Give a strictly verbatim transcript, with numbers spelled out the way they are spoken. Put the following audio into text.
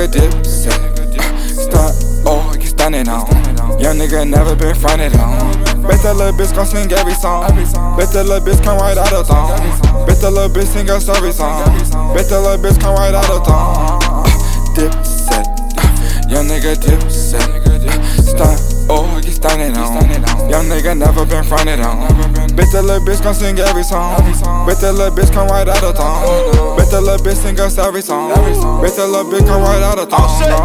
nigga dip set. Stunt, oh, get stunning on. Young nigga never been fronted on. Bet that little bitch gon' sing every song. Bet that little bitch come right out of thong. Bet that little bitch sing us every song. Bet that little bitch come right out of thong. Dip set, young nigga dip set. Stunt, oh, get stunning on. Young nigga never been fronted on. Bet that little bitch gon' sing every song. Bet that little bitch come right out of thong. Bet that little bitch sing us every song. Bet that little bitch come right out of thong.